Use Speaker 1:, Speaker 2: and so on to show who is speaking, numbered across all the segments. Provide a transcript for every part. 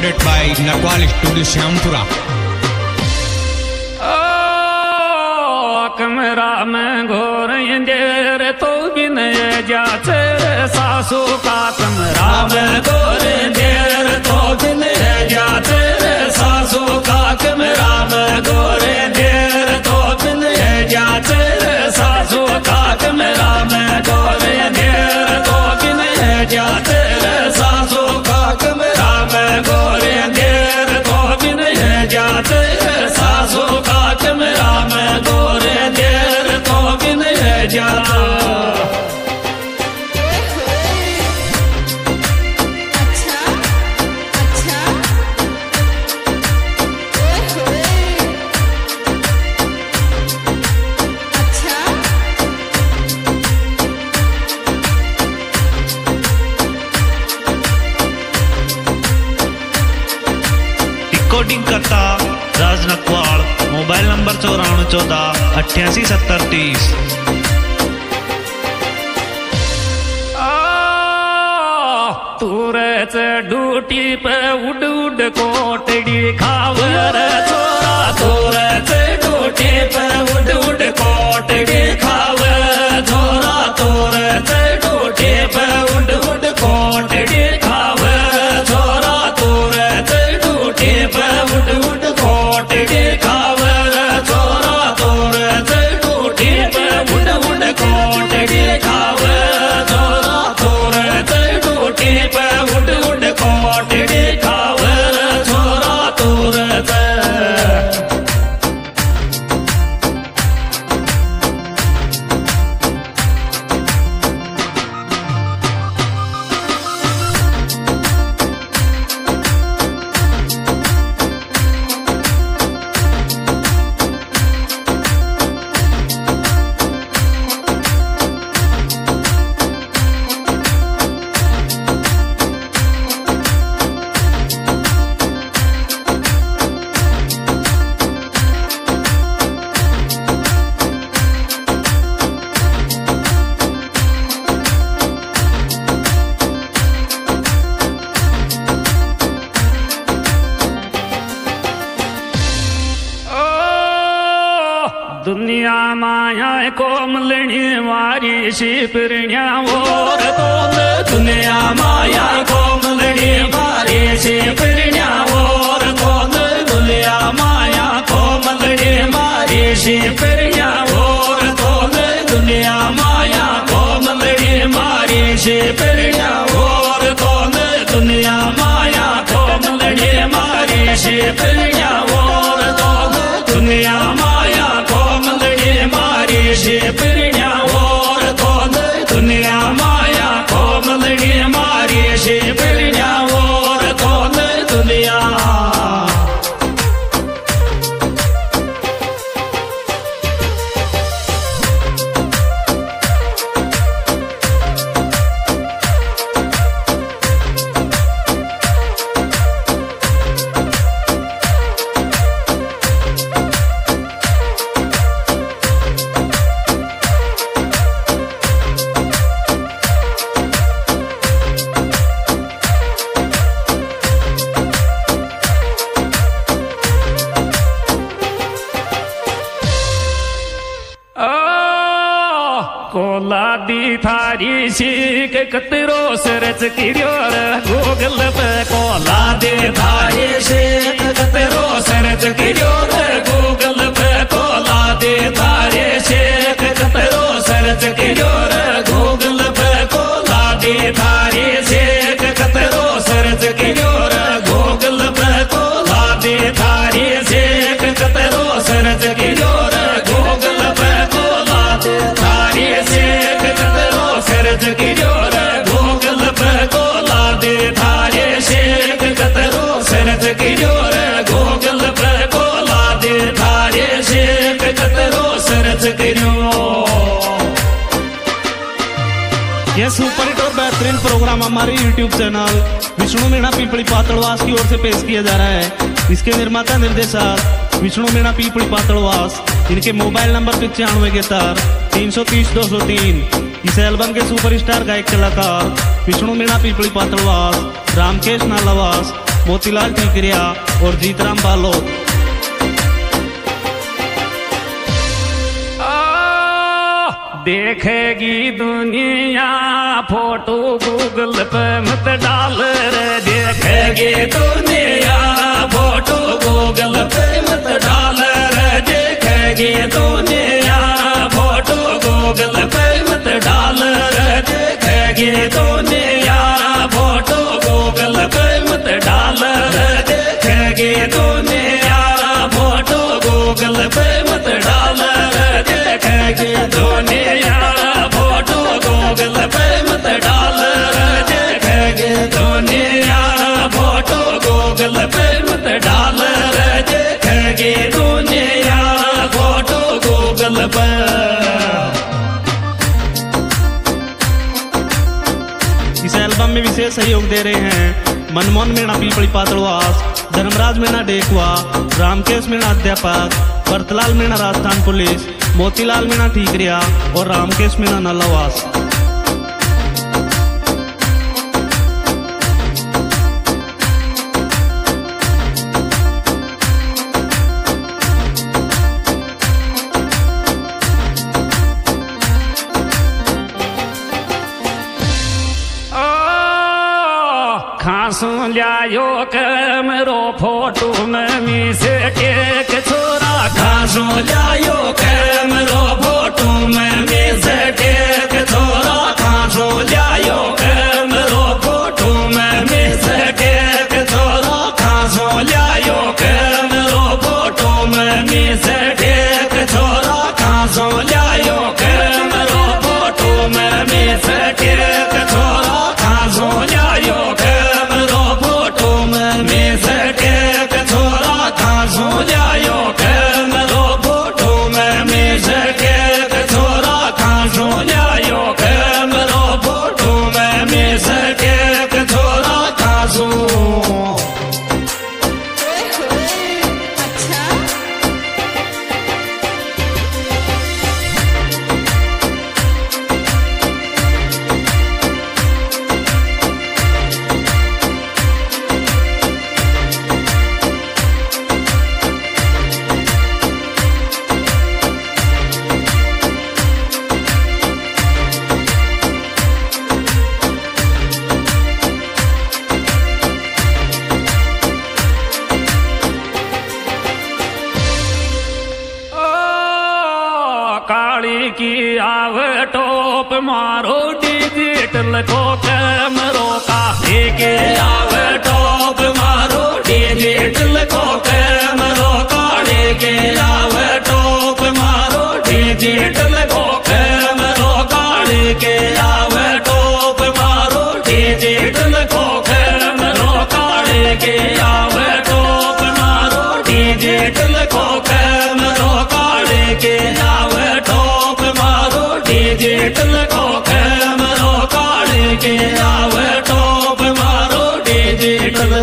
Speaker 1: recorded by Nakwal Studio Syampura.
Speaker 2: कमरा में घोर अंधेर तो भी नहीं जाते सासू का कमरा में घोर अंधेर तो भी नहीं जाते सासू का कमरा में घोर अंधेर तो भी नहीं जाते सासू का कमरा में घोर अंधेर तो भी नहीं जाते सासू का कमरा में घोर अंधेर तो भी नहीं जाते सासू का कमरा में घोर अंधेर तो भी नहीं जाता।
Speaker 3: रिकॉर्डिंग करता राज नकवाल, मोबाइल नंबर 9414887030।
Speaker 2: तूरच ड्यूटी पे उड उड कोटड़ी खावर छोरा तूरच ड्यूटी पे उड उड कोटड़ी खावर छोरा तूरच ड्यूटी पे उड उड कोटड़ी खावर छोरा तूरच ड्यूटी पे उड उड कोटड़ी खावर छोरा तूरच ड्यूटी पे उड उड कोटड़ी खावर छोरा तूरच ड्यूटी पे उड उड कोटड़ी खावर छोरा तूरच। दुनिया माया कोमलनी वारी शिपरिया और तोल दुनिया माया कोमलनी वारी शिपरिया और तोल दुनिया माया कोमलनी वारी शिपरिया और तोल दुनिया माया कोमलनी वारी शिपरिया और तोल दुनिया माया कोमलनी वारी शिपरिया और तोल दुनिया माया मारी शिपरिया और तोल दुनिया माया कोमलनी मारी शिपरिया और तोल दुनिया। कोला दी थारी सीख कतरो सरच किरियोर गूगल पे कोला दी थारी सीख कतरो सरच किरियोर गूगल पे कोला दी थारी सीख कतरो सरच किरियोर गूगल पे कोला दी थारी सीख कतरो सरच किरियोर गूगल पे कोला दी थारी सीख कतरो सरच किरियोर गूगल पे कोला दी थारी सीख कतरो सरच किरियोर गूगल पे कोला दी थारी सीख कतरो सरच किरियोर गूगल पे कोला दी थारी सीख कतरो सरच किरियोर।
Speaker 3: यह सुपर हिट और बेहतरीन प्रोग्राम हमारे YouTube चैनल विष्णु मीणा पीपली पातड़वास की ओर से पेश किया जा रहा है। इसके निर्माता निर्देशक विष्णु मीणा पीपली पातड़वास, इनके मोबाइल नंबर 9571 330 203। इस एल्बम के सुपरस्टार गायक कलाकार विष्णु मीणा पीपली पातड़वास, रामकेश नालावास, मोतीलाल टीकरिया और जीतराम बालोद।
Speaker 2: देखेगी दुनिया फोटो गूगल पे मत डाल रे, देखेगी दुनिया फोटो गूगल पे मत डाल रे, देखेगी दुनिया फोटो गूगल पे मत डाल रे, देखेगी दुनिया फोटो गूगल पे मत डाल रे, देखेगी दुनिया फोटो गूगल पे मत डाल रे, देखेगी दुनिया फोटो गूगल पे मत डाल रे, देखेगी दुनिया फोटो गूगल पे मत डाल रे, देखेगी दुनिया फोटो गूगल पे।
Speaker 3: इस एल्बम में विशेष सहयोग दे रहे हैं मनमोहन मीणा पीपली पातड़वास, धर्मराज मीणा डेकुआ, रामकेश मीणा अध्यापक, भरतलाल मीणा राजस्थान पुलिस, मोतीलाल मीणा ठीकरिया और रामकेश मीणा नलावास।
Speaker 2: खासू लियायो कैमरो फोटो में मिस टेक छोरा, खासू लियायो कैमरो फोटो में मिस टेक छोरा, खासू लियायो कैमरो फोटो में मिस टेक छोरा, खासू लियायो कैमरो फोटो में मिस टेक छोरा, खासू लियायो कैमरो फोटो में मिस टेक छोरा, खासू लियायो मिस टेक छोरा, खासू लियायो कैमरो फोटो में मिस टेक छोरा, खासू लियायो कैमरो फोटो में मिस टेक छोरा, खासू। काली की आव टोप मारो डिजिटल को कैमरो का, लेके आव टोप मारो डिजिटल को कैमरो का, लेके आव टोप मारो डिजिटल को कैमरो का, लेके आव टोप मारो डिजिटल को कैमरो का, लेके आव टोप मारो डिजिटल को कैमरो का, लेके आव टोप मारो डिजिटल को कैमरो का, लेके आव टोप मारो डिजिटल।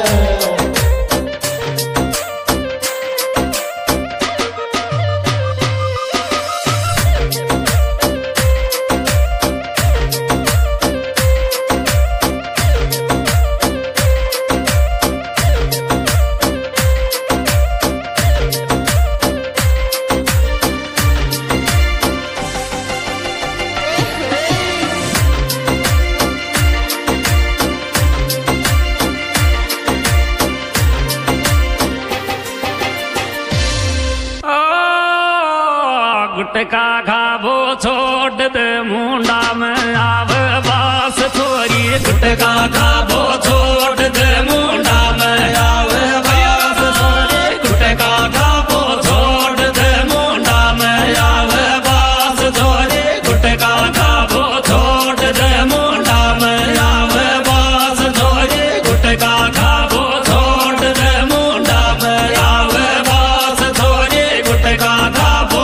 Speaker 2: गुटका खाबो छोड़ दे मुंडा में आव बास छोरी, गुटका खाबो छोड़ दे मुंडा में आव बास छोरी, गुटका खाबो छोड़ दे मुंडा में आव बास छोरी, गुटका खाबो छोड़ दे मुंडा में आव बास छोरी, गुटका खाबो छोड़ दे मुंडा में आव बास छोरी, गुटका खाबो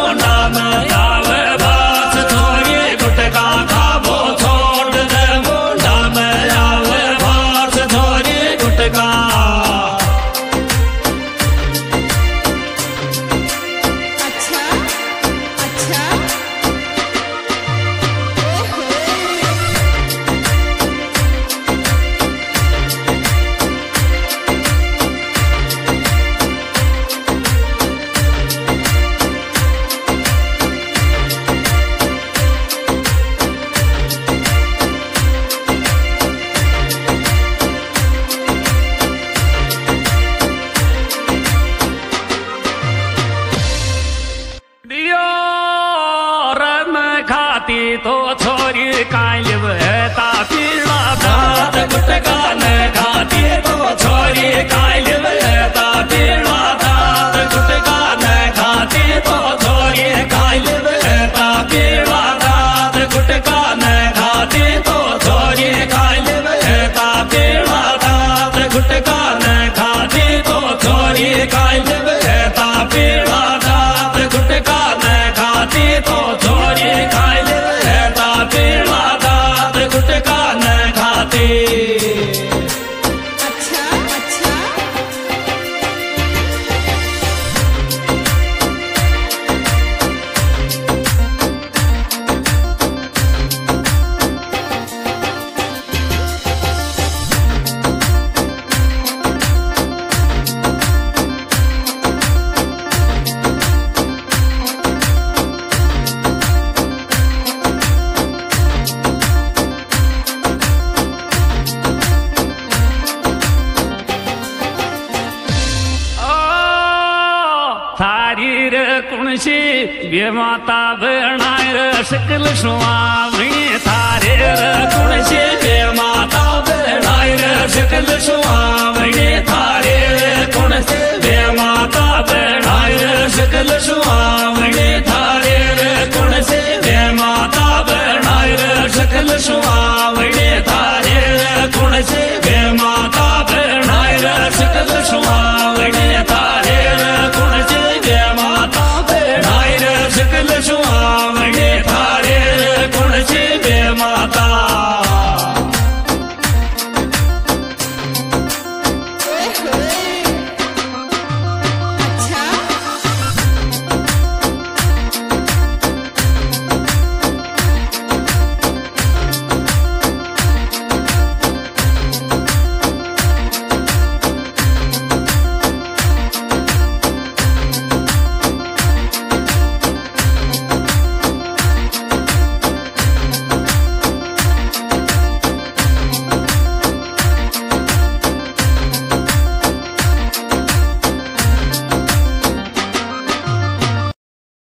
Speaker 2: मुंडा में आव बास छोरी, गुटका खाबो छोड़ दे खाती तो चोरी खाई रहता पीड़ा दात गुटका न खाती तो चोरी खाई रहता पीड़ा दात गुटका न खाती थारी रे कुणसी वे माता बनाय रे शकल सुहावणी थारे रे कुणसी वे माता बनाय रे शकल सुहावणी थारे रे कुणसी वे माता बनाय रे शकल सुहावणी थारे रे कुणसी वे माता बनाय रे शकल सुहावणी